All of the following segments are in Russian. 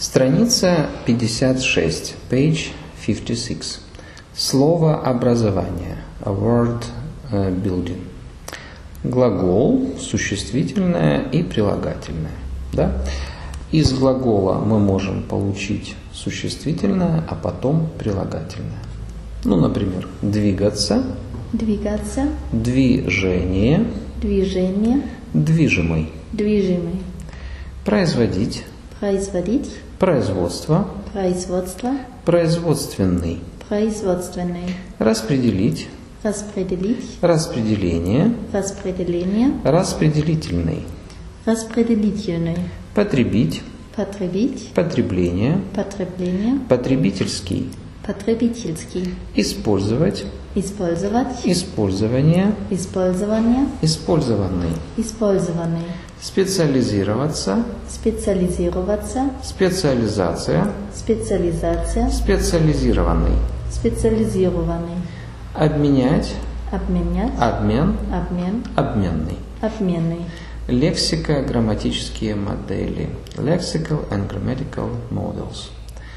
Страница 56, page 56. Слово образование, word building. Глагол, существительное и прилагательное. Да? Из глагола мы можем получить существительное, а потом прилагательное. Ну, например, двигаться, двигаться, движение, движение, движимый, движимый, производить, производить, производство, производство, производственный, производственный, распределить, распределить, распределение, распределение, распределительный, распределительный, потребить, потребить, потребление, потребление, потребительский, потребительский, использовать, использовать, использование, использование, использованный, использованный, специализироваться, специализироваться, специализация, специализация, специализированный, специализированный, обменять, обменять, обмен, обмен, обменный. обменный, Лексико-грамматические модели. Lexical and grammatical models.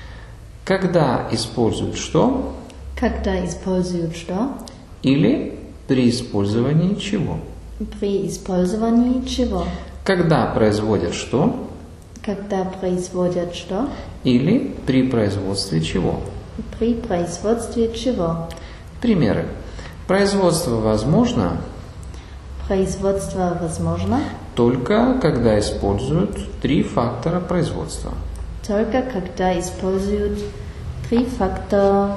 Когда используют что? когда используют что, Или при использовании чего? при использовании чего, Когда производят что? когда производят что, Или при производстве чего? при производстве чего. Примеры. Производство возможно Производство возможно только когда используют три фактора производства. только когда используют три фактора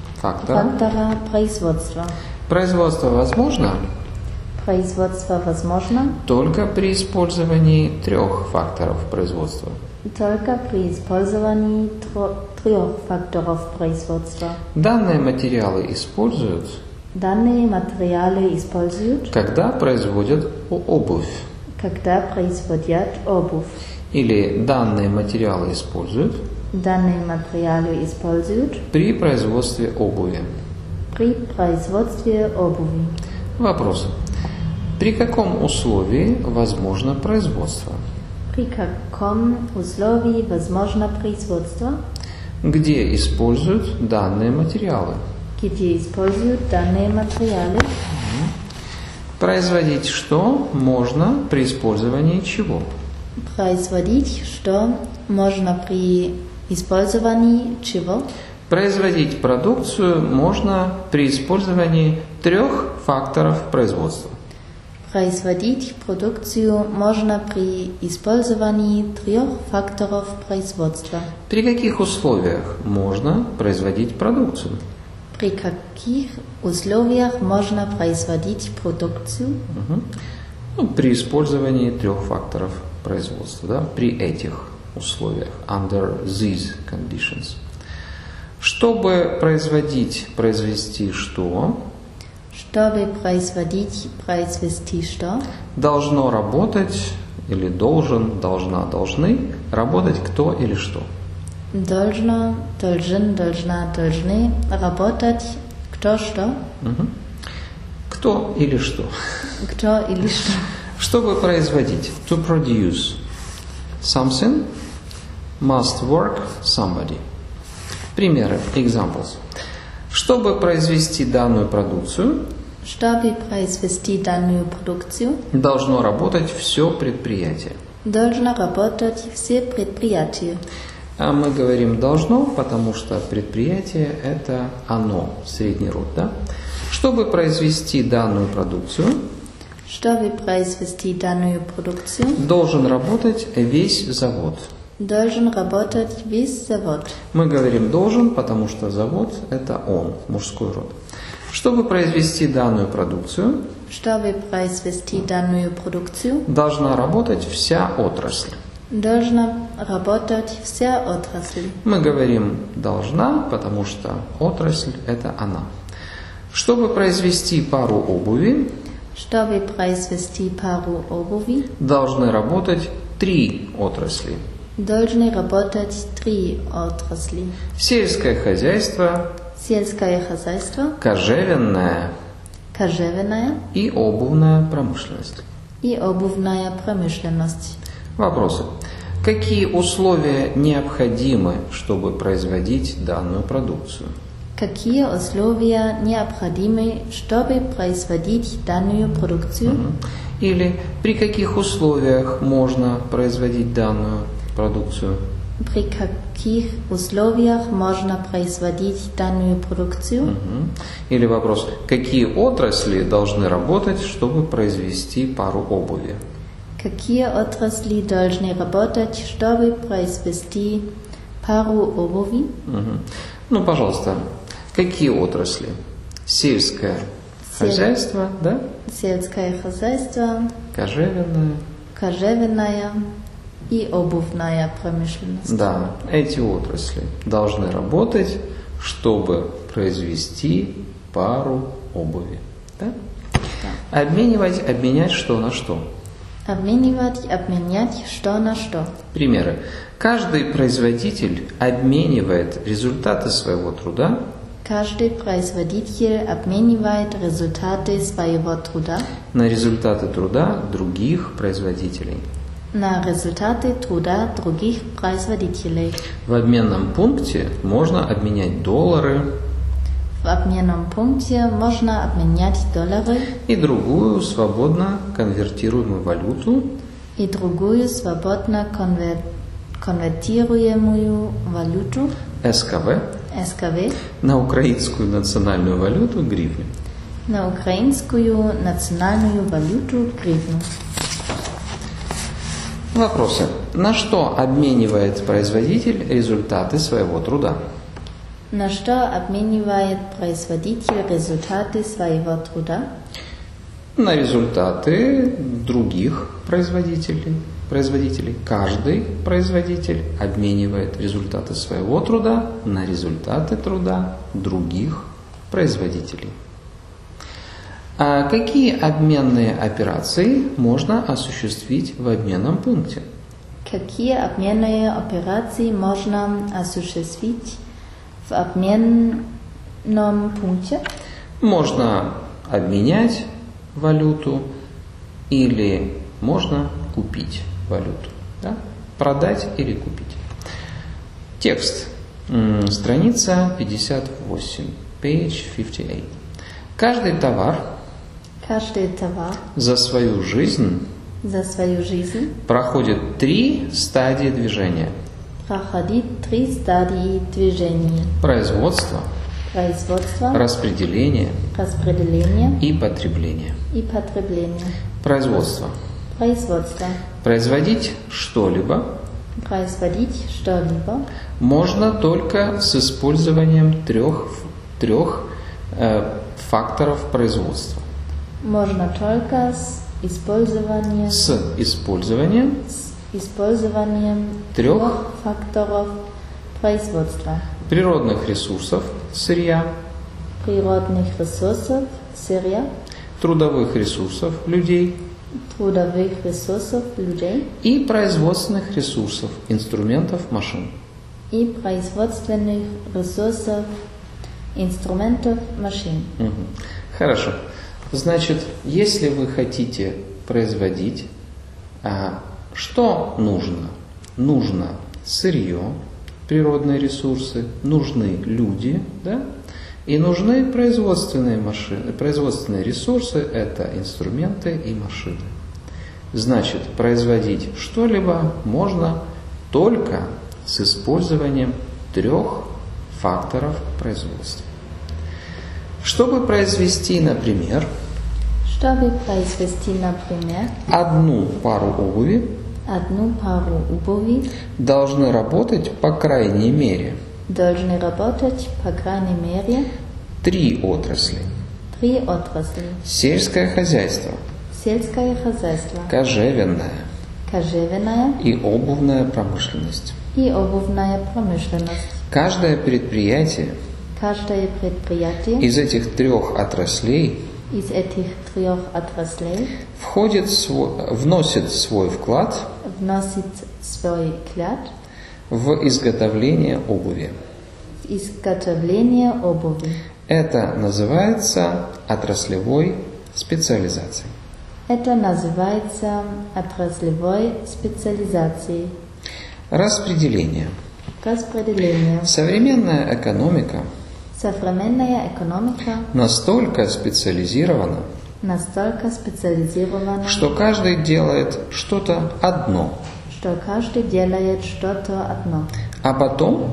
производства. Производство возможно Производство возможно только при использовании трех факторов производства. только при использовании трех факторов производства. Данные материалы используют, Данные материалы используют, когда производят обувь. когда производят обувь. Или данные материалы используют Данные материалы используют при производстве обуви. при производстве обуви. Вопрос. При каком условии возможно производство? При каком условии возможно производство? Где используют данные материалы? Где используют данные материалы? Производить что можно при использовании чего? Производить что можно при использовании чего? Производить продукцию можно при использовании трех факторов производства. Производить продукцию можно при использовании трех факторов производства. При каких условиях можно производить продукцию? При каких условиях можно производить продукцию? Ну, при использовании трех факторов производства, да? При этих условиях, under these conditions. Чтобы произвести что? Чтобы произвести что? Должно работать или должен, должна, должны работать кто или что? Должно, должен, должна, должны работать кто что? Кто или что? Кто или что? Чтобы производить, to produce something, must work somebody. Примеры, examples. Чтобы произвести данную продукцию, Чтобы произвести данную продукцию, должно работать все предприятие. должно работать все предприятия. А мы говорим должно, потому что предприятие это оно, средний род, да? Чтобы произвести данную продукцию, Чтобы произвести данную продукцию, должен работать весь завод. должен работать весь завод. Мы говорим должен, потому что завод это он, мужской род. Чтобы произвести данную продукцию, Чтобы произвести данную продукцию, должна работать вся отрасль. должна работать вся отрасль. Мы говорим должна, потому что отрасль это она. Чтобы произвести пару обуви, Чтобы произвести пару обуви, должны работать три отрасли. должны работать три отрасли. Сельское хозяйство, Сельское хозяйство, кожевенная кожевенная и обувная промышленность. и обувная промышленность. Вопросы. Какие условия необходимы, чтобы производить данную продукцию? Какие условия необходимы, чтобы производить данную продукцию? Или при каких условиях можно производить данную продукцию? При каких условиях можно производить данную продукцию? Или вопрос, какие отрасли должны работать, чтобы произвести пару обуви? Какие отрасли должны работать, чтобы произвести пару обуви? Ну, пожалуйста, какие отрасли? Сельское хозяйство, да? Сельское хозяйство, кожевенное. и обувная промышленность. Да, эти отрасли должны работать, чтобы произвести пару обуви. Да? Да. Обменивать, обменять что на что? Обменивать, обменять что на что. Примеры. Каждый производитель обменивает результаты своего труда. Каждый производитель обменивает результаты своего труда На результаты труда других производителей. на результаты труда других производителей. В обменном пункте можно обменять доллары В обменном пункте можно обменять доллары и другую свободно конвертируемую валюту и другую свободно конвертируемую валюту СКВ СКВ на украинскую национальную валюту гривню. на украинскую национальную валюту гривну. Вопросы. На что обменивает производитель результаты своего труда? На что обменивает производитель результаты своего труда? На результаты других производителей. Каждый производитель обменивает результаты своего труда на результаты труда других производителей. А какие обменные операции можно осуществить в обменном пункте? Какие обменные операции можно осуществить в обменном пункте? Можно обменять валюту или можно купить валюту. Да? Продать или купить. Текст. Страница 58. Page 58. Каждый товар за свою жизнь проходит 3 стадии движения. Проходит 3 стадии движения. Производство, распределение и потребление. Производство. Производить что-либо можно только с использованием трех факторов производства. Можно только с использованием трех факторов производства. Природных ресурсов, сырья, трудовых ресурсов, людей и производственных ресурсов, инструментов, машин. Хорошо. Значит, если вы хотите производить, что нужно? Нужно сырье, природные ресурсы, нужны люди, да? И нужны производственные машины. Производственные ресурсы – это инструменты и машины. Значит, производить что-либо можно только с использованием 3 факторов производства. Чтобы произвести, например, одну пару обуви, должны работать по крайней мере 3 отрасли. Сельское хозяйство, кожевенная и обувная промышленность. Каждое предприятие из этих 3 отраслей вносит свой вклад в изготовление обуви. Это называется отраслевой специализацией. Распределение. Распределение. Современная экономика Современная экономика настолько специализирована, настолько специализирована, что каждый делает что-то одно, что каждый делает что-то одно, а потом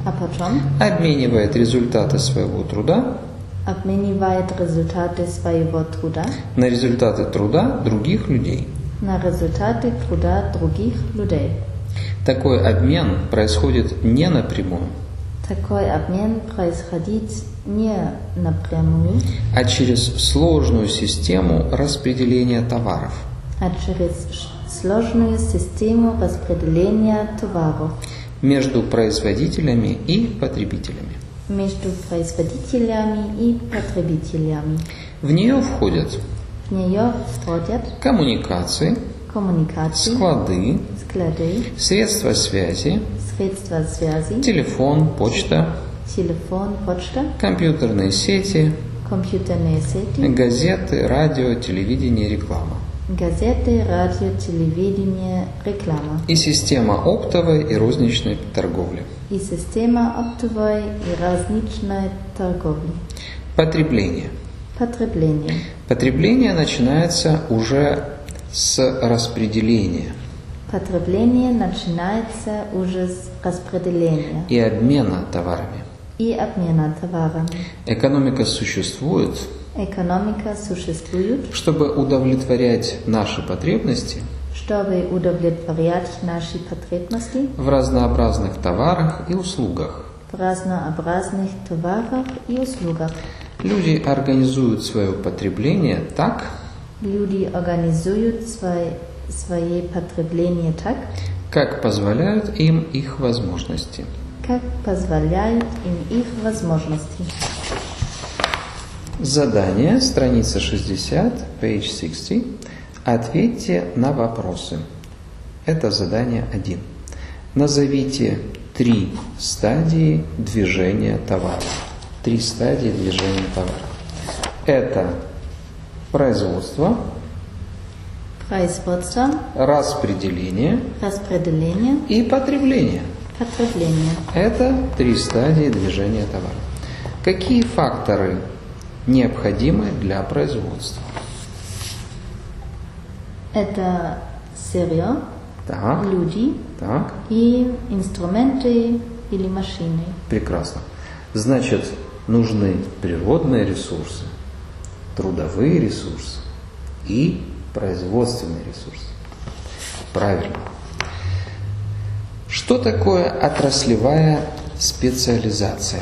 обменивает результаты своего труда обменивает результаты своего труда на результаты труда других людей. на результаты труда других людей. Такой обмен происходит не напрямую, Такой обмен происходит не напрямую, а через сложную систему распределения товаров. а через сложную систему распределения товаров Между производителями и потребителями. между производителями и потребителями. В нее входят В нее входят коммуникации, коммуникации, склады, средства связи, средства связи, телефон, почта, телефон, почта, компьютерные сети, компьютерные сети, газеты, радио, телевидение, реклама. газеты, радио, телевидение, реклама И система оптовой и розничной торговли. и система оптовой и розничной торговли. Потребление. Потребление. Потребление начинается уже с распределения Потребление начинается уже с распределения и обмена товарами. и обмена товарами. Экономика существует, Экономика существует, чтобы удовлетворять наши потребности чтобы удовлетворять наши потребности в разнообразных товарах и услугах. в разнообразных товарах и услугах. Люди организуют свое потребление так, Люди организуют свои потребления так, как позволяют им их возможности. как позволяют им их возможности. Задание, страница 60, page 60. Ответьте на вопросы. Это задание 1. Назовите 3 стадии движения товара. 3 стадии движения товара. Это производство, Производство, распределение распределение, и потребление. потребление. Это 3 стадии движения товара. Какие факторы необходимы для производства? Это сырье, Так, люди так, и инструменты или машины. прекрасно. Значит, нужны природные ресурсы, трудовые ресурсы и производственные ресурсы. Правильно. Что такое отраслевая специализация?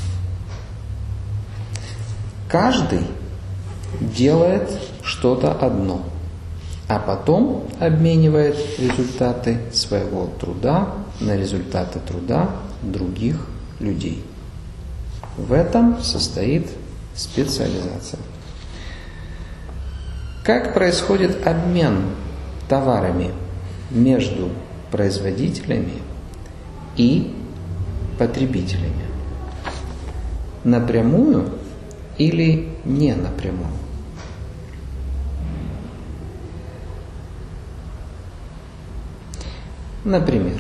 Каждый делает что-то одно, а потом обменивает результаты своего труда на результаты труда других людей. В этом состоит специализация. Как происходит обмен товарами между производителями и потребителями? Напрямую или не напрямую? Например,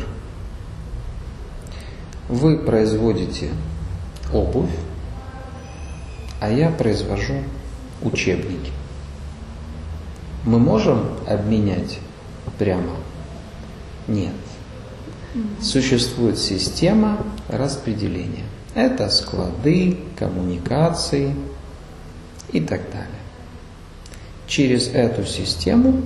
вы производите обувь, а я произвожу учебники. Мы можем обменять прямо? Нет. Существует система распределения. Это склады, коммуникации и так далее. Через эту систему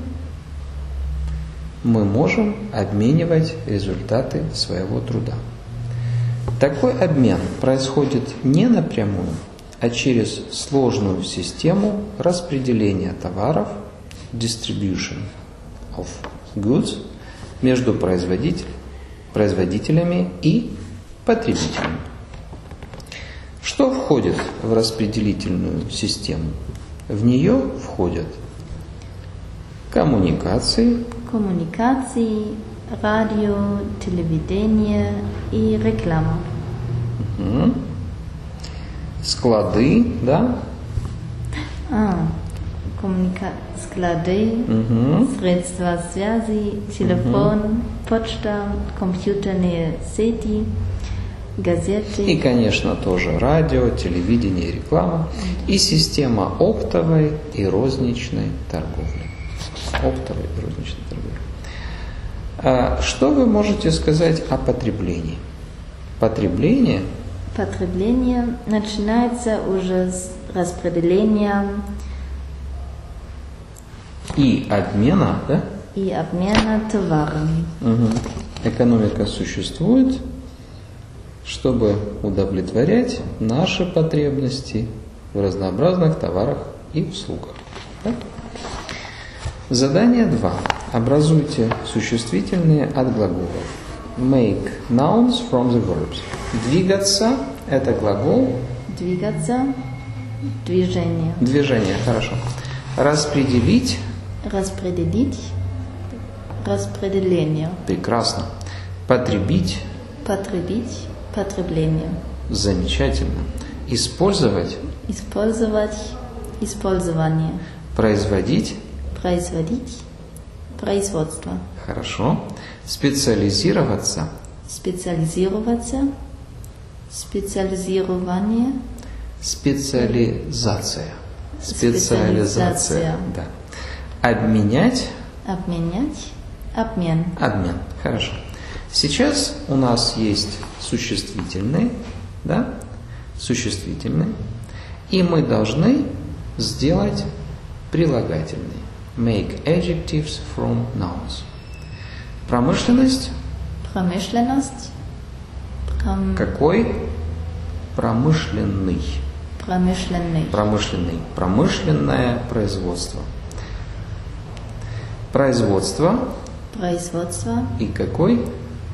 мы можем обменивать результаты своего труда. Такой обмен происходит не напрямую, а через сложную систему распределения товаров, distribution of goods, между производителями и потребителями. Что входит в распределительную систему? В нее входят коммуникации, радио, телевидение и реклама. Склады, да? Склады, средства связи, телефон, почта, компьютерные сети, газеты. И, конечно, тоже радио, телевидение, реклама. И система оптовой и розничной торговли. Оптовой и розничной торговли. Что вы можете сказать о потреблении? Потребление начинается уже с распределения и обмена, да? И обмена товарами. Экономика существует, чтобы удовлетворять наши потребности в разнообразных товарах и услугах. Да? Задание 2. Образуйте существительные от глаголов. Make nouns from the verbs. Двигаться – это глагол. Двигаться, движение. Движение, хорошо. Распределить. Распределить, распределение. Прекрасно. Потребить. Потребить, потребление. Замечательно. Использовать. Использовать, использование. Производить. Производить, производство. Хорошо. Специализироваться. Специализироваться, специализирование. Специализация. Специализация. Да. Обменять. Обменять, обмен. Обмен. Хорошо. Сейчас у нас есть существительные, да? Существительные. И мы должны сделать прилагательные. Make adjectives from nouns. Промышленность. Промышленность. Какой? Промышленный. Промышленный. Промышленный. Промышленное производство. Производство. Производство. И какой?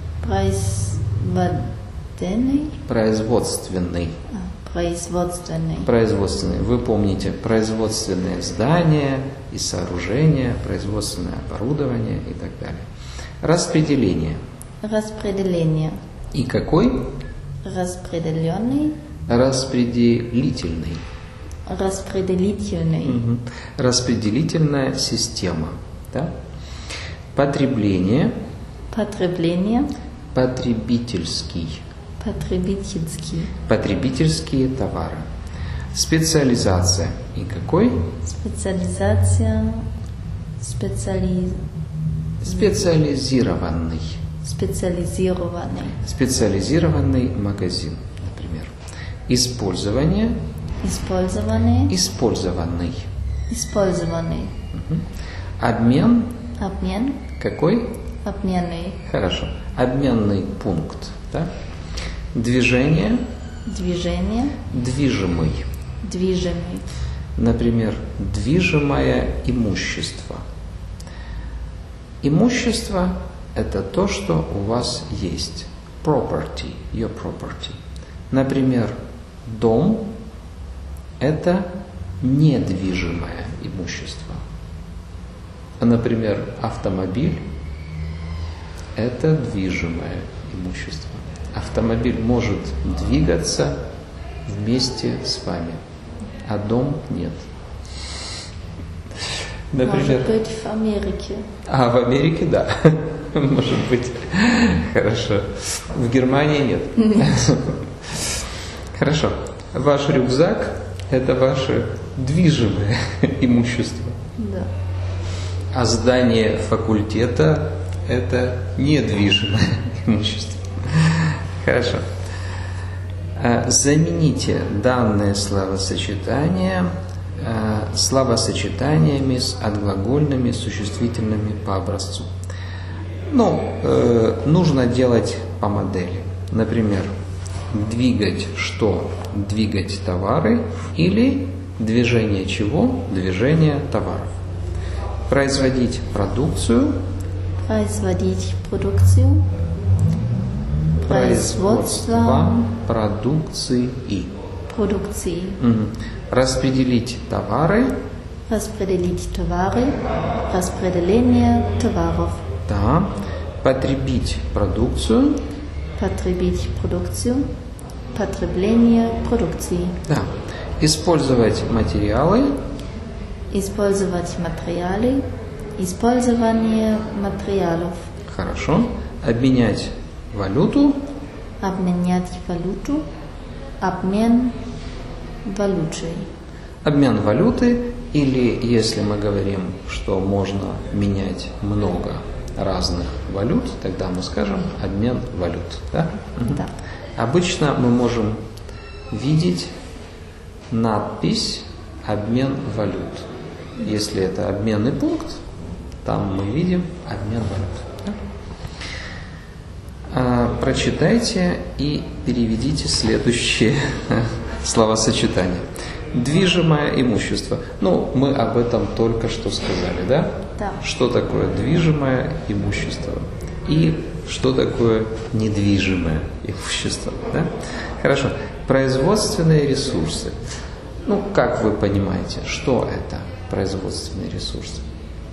Производственный. Производственный. Производственный. Производственный. Вы помните, производственные здания и сооружения, производственное оборудование и так далее. Распределение. Распределение. И какой? Распределенный. Распределительный. Распределительный. Распределительная система. Да? Потребление. Потребление. Потребительский. Потребительский. Потребительские товары. Специализация. И какой? Специализация. Специализированный. Специализированный. Специализированный магазин, например. Использование. Использованный. Использованный. Использованный. Обмен. Обмен. Какой? Обменный. Хорошо. Обменный пункт. Да? Движение. Движение. Движимый. Движимый. Например, движимое имущество. Имущество – это то, что у вас есть. Property, your property. Например, дом – это недвижимое имущество. Например, автомобиль – это движимое имущество. Автомобиль может двигаться вместе с вами, а дом нет. Например, может быть, в Америке. А, в Америке, да. Может быть. Хорошо. В Германии нет. Хорошо. Ваш рюкзак – это ваше движимое имущество. Да. А здание факультета – это недвижимое имущество. Хорошо. Замените данное словосочетание словосочетаниями с отглагольными существительными по образцу. Нужно делать по модели. Например, двигать что? Двигать товары или движение чего? Движение товаров. Производить продукцию. Производить продукцию. Производство продукции. Продукции. Распределить товары. Распределить товары. Распределение товаров. Да. Потребить продукцию. Потребить продукцию. Потребление продукции. Да. Использовать материалы. Использовать материалы. Использование материалов. Хорошо. Обменять валюту. Обменять валюту. Обмен валютой. Обмен валюты, или если мы говорим, что можно менять много разных валют, тогда мы скажем обмен валют. Да? Да. Обычно мы можем видеть надпись «обмен валют». Если это обменный пункт, там мы видим обмен валют. Да? Прочитайте и переведите следующие словосочетания. Движимое имущество. Ну, мы об этом только что сказали, да? Да. Что такое движимое имущество? И что такое недвижимое имущество? Да? Хорошо. Производственные ресурсы. Ну, как вы понимаете, что это производственные ресурсы?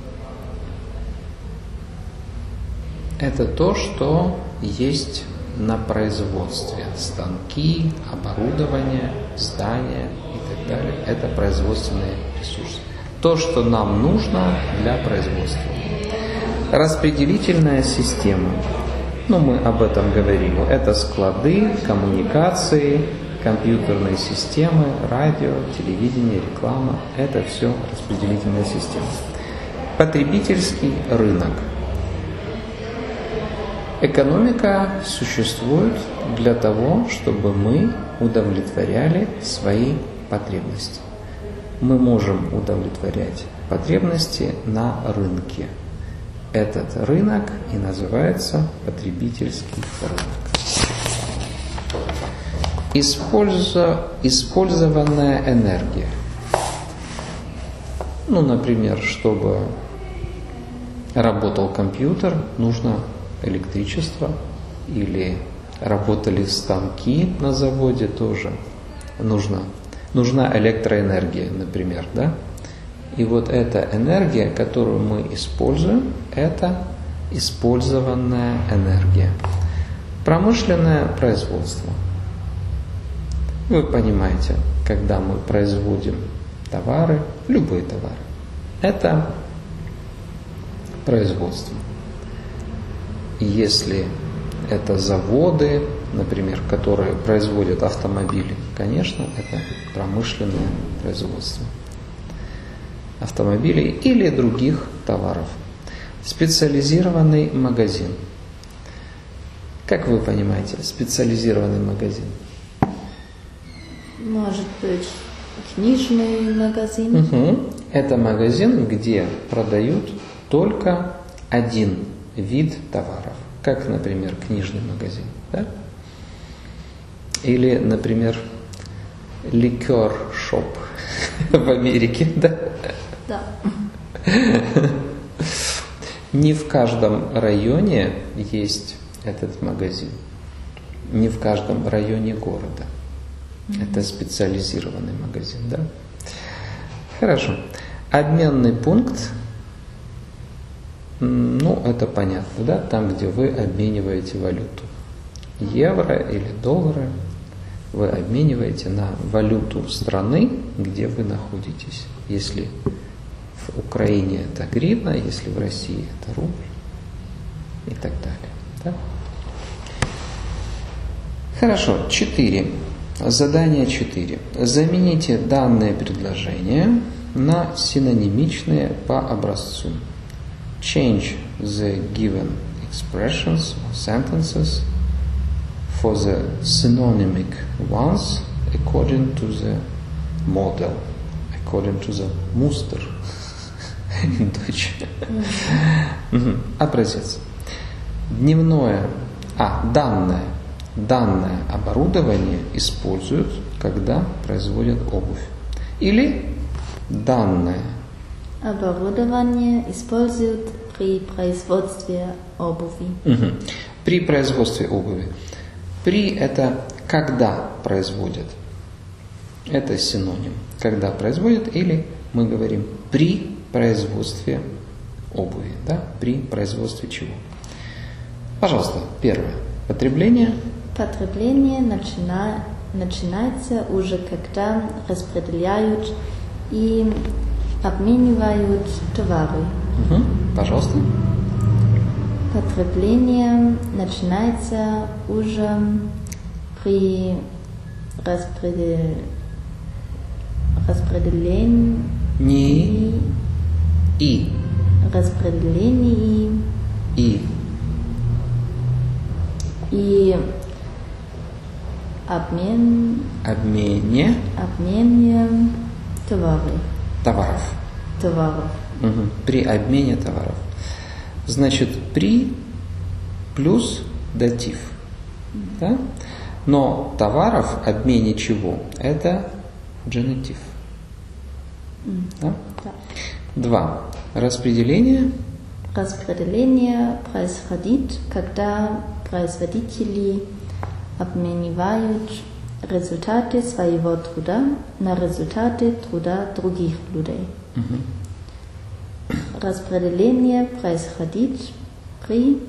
Это то, что есть на производстве. Станки, оборудование, здания и так далее. Это производственные ресурсы. То, что нам нужно для производства. Распределительная система. Ну, мы об этом говорили. Это склады, коммуникации, компьютерные системы, радио, телевидение, реклама. Это все распределительная система. Потребительский рынок. Экономика существует для того, чтобы мы удовлетворяли свои потребности. Мы можем удовлетворять потребности на рынке. Этот рынок и называется потребительский рынок. Использованная энергия. Ну, например, чтобы работал компьютер, нужно электричество, или работали станки на заводе, тоже нужна электроэнергия, например, да? И вот эта энергия, которую мы используем, это использованная энергия. Промышленное производство. Вы понимаете, когда мы производим товары, любые товары, это производство. И если это заводы, например, которые производят автомобили, конечно, это промышленное производство автомобилей или других товаров. Специализированный магазин. Как вы понимаете, специализированный магазин? Может быть, книжный магазин. Угу. Это магазин, где продают только один вид товаров. Как, например, книжный магазин. Да? Или, например, ликер-шоп в Америке. Да? Да. Не в каждом районе есть этот магазин. Не в каждом районе города. Это специализированный магазин, да? Хорошо. Обменный пункт, ну, это понятно, да? Там, где вы обмениваете валюту. Евро или доллары вы обмениваете на валюту страны, где вы находитесь. Если в Украине это гривна, если в России это рубль и так далее. Да? Хорошо, 4. Задание 4. Замените данное предложение на синонимичные по образцу. Change the given expressions or sentences for the synonymic ones according to the model, according to the Muster in Deutsch. Образец. Данное оборудование используют, когда производят обувь. Или данное оборудование используют при производстве обуви. При производстве обуви. При это когда производят. Это синоним. Когда производят, или мы говорим при производстве обуви. Да? При производстве чего? Пожалуйста, первое. Потребление. Потребление начинается уже, когда распределяют и обменивают товары. Пожалуйста. Потребление начинается уже при распределении и обмене товаров. При обмене товаров. Значит, при плюс датив. Да? Но товаров, обмене чего? Это генитив. Да? Да. 2. Распределение. Распределение происходит, когда производители обменивают результаты своего труда на результаты труда других людей. Распределение происходит при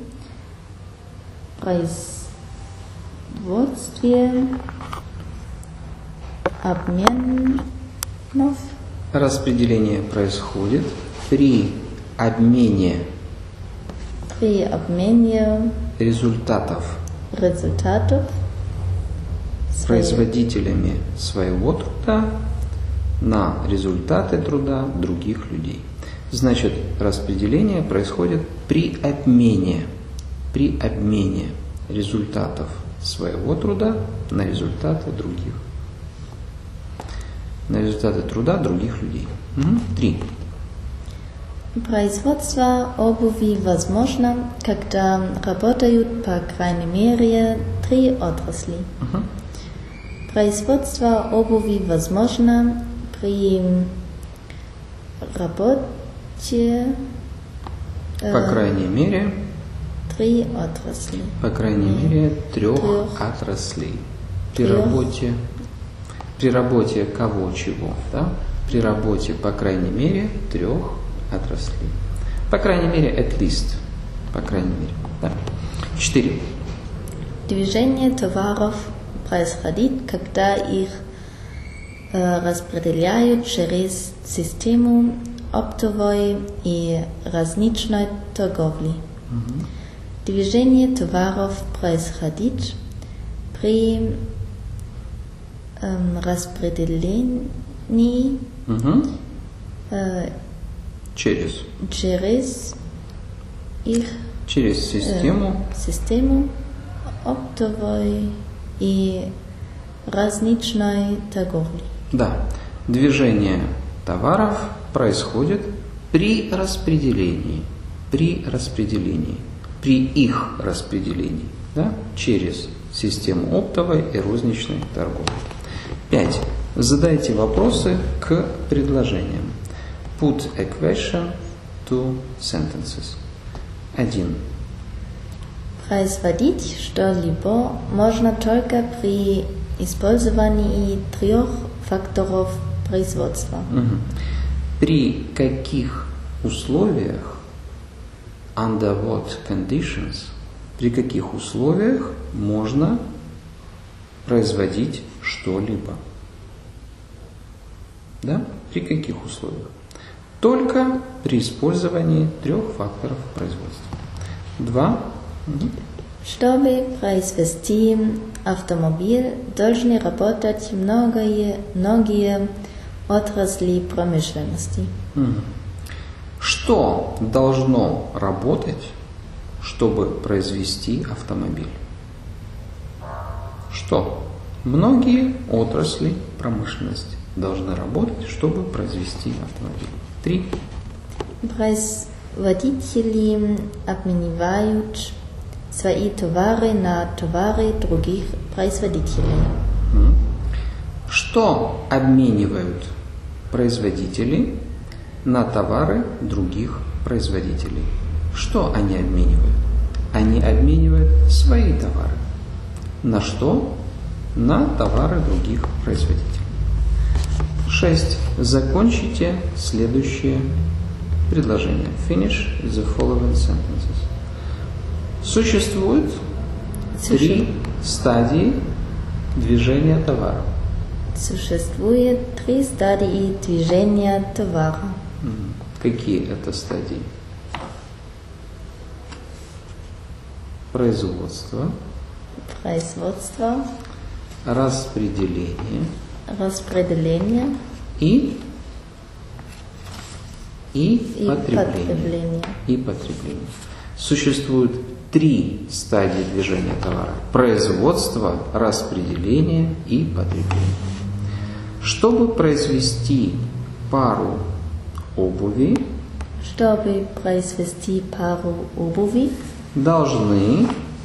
производстве обменов. Распределение происходит при обмене результатов производителями своего труда на результаты труда других людей. Значит, распределение происходит при обмене результатов своего труда на результаты труда других людей. 3. Производство обуви возможно, когда работают по крайней мере 3 отрасли. Производство обуви возможно при работе по крайней мере 3 отрасли. По крайней мере 3 отраслей. При работе кого чего, да? При работе по крайней мере 3 отраслей. По крайней мере at least. По крайней мере. Да? 4. Движение товаров происходит, когда их распределяют через систему оптовой и розничной торговли. Движение товаров происходит при распределении через систему оптовой и розничной торговли. Да, движение товаров происходит при распределении, при их распределении, да, через систему оптовой и розничной торговли. 5. Задайте вопросы к предложениям. Put a question to sentences. 1. Производить что-либо можно только при использовании 3 факторов производства. При каких условиях, under what conditions, при каких условиях можно производить что-либо? Да? При каких условиях? Только при использовании 3 факторов производства. 2. Чтобы произвести автомобиль, должны работать многие отрасли промышленности. Что должно работать, чтобы произвести автомобиль? Что? Многие отрасли промышленности должны работать, чтобы произвести автомобиль. 3. Производители обменивают свои товары на товары других производителей. Что обменивают производители на товары других производителей? Что они обменивают? Они обменивают свои товары. На что? На товары других производителей. 6. Закончите следующее предложение. Finish the following sentences. Существует 3 стадии движения товаров. Существует 3 стадии движения товара. Какие это стадии? Производство, распределение и потребление. Существует 3 стадии движения товара: производство, распределение и потребление. Чтобы произвести пару обуви, должны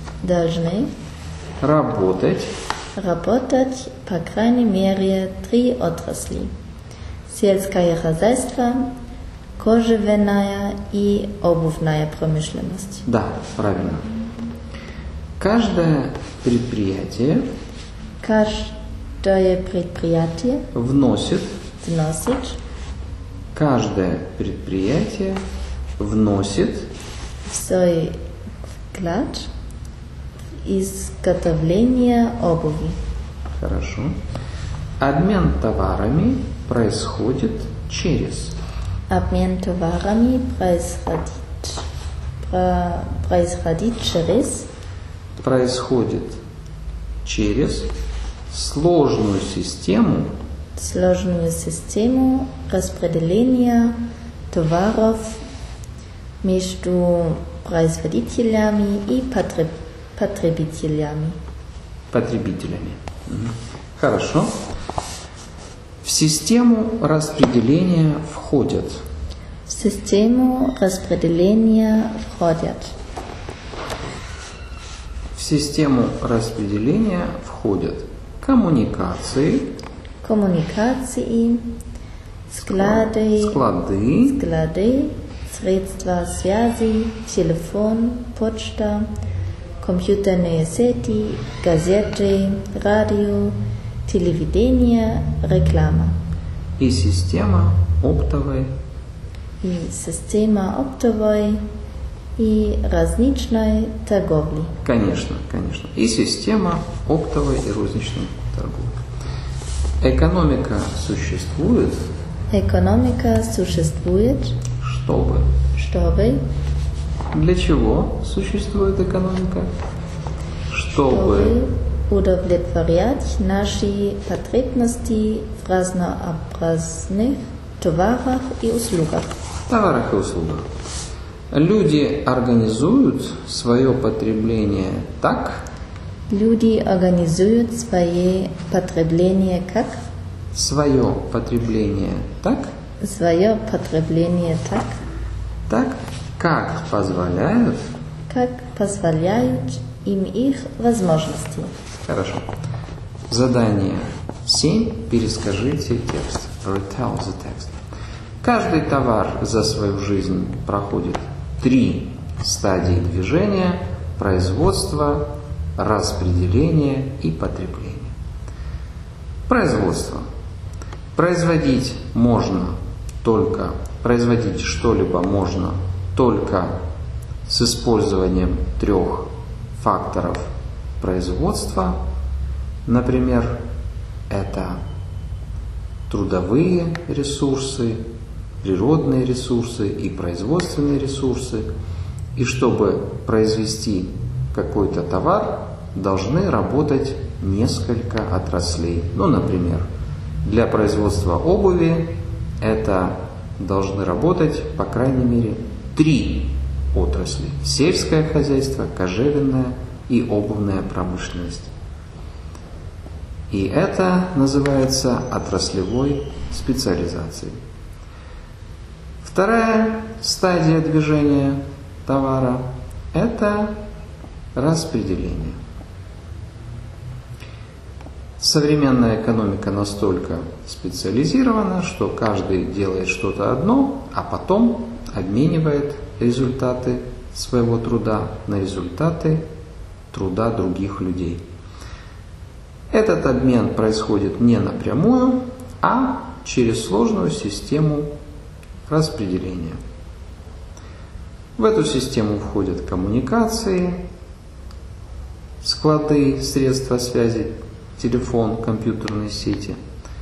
работать по крайней мере 3 отрасли: сельское хозяйство, кожевенная и обувная промышленность. Да, правильно. Каждое предприятие вносит в свой вклад в изготовление обуви. Хорошо. Обмен товарами происходит через сложную систему распределения товаров между производителями и потребителями. Хорошо. В систему распределения входят коммуникации, склады, средства связи, телефон, почта, компьютерные сети, газеты, радио, телевидение, реклама. И система оптовой и розничной торговли. Конечно. И система оптовой и розничной торговли. Экономика существует, чтобы для чего существует экономика? Чтобы удовлетворять наши потребности в разнообразных товарах и услугах. Люди организуют свое потребление так, как позволяют им их возможности. Хорошо. Задание 7. Перескажите текст. Retell the text. Каждый товар за свою жизнь проходит 3 стадии движения: производство, распределение и потребление. Производство. Производить что-либо можно только с использованием 3 факторов производства. Например, это трудовые ресурсы, природные ресурсы и производственные ресурсы. И чтобы произвести какой-то товар, должны работать несколько отраслей. Например, для производства обуви это должны работать, по крайней мере, 3 отрасли: сельское хозяйство, кожевенная и обувная промышленность. И это называется отраслевой специализацией. Вторая стадия движения товара – это распределение. Современная экономика настолько специализирована, что каждый делает что-то одно, а потом обменивает результаты своего труда на результаты труда других людей. Этот обмен происходит не напрямую, а через сложную систему распределения. В эту систему входят коммуникации, склады, средства связи, телефон, компьютерные сети,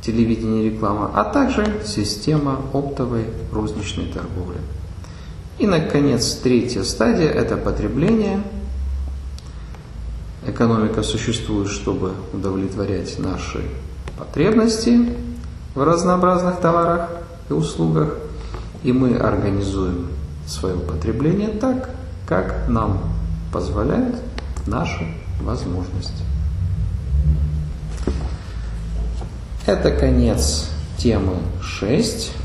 телевидение и реклама, а также система оптовой розничной торговли. И, наконец, третья стадия – это потребление. Экономика существует, чтобы удовлетворять наши потребности в разнообразных товарах и услугах, и мы организуем свое потребление так, как нам позволяют наши возможности. Это конец темы 6.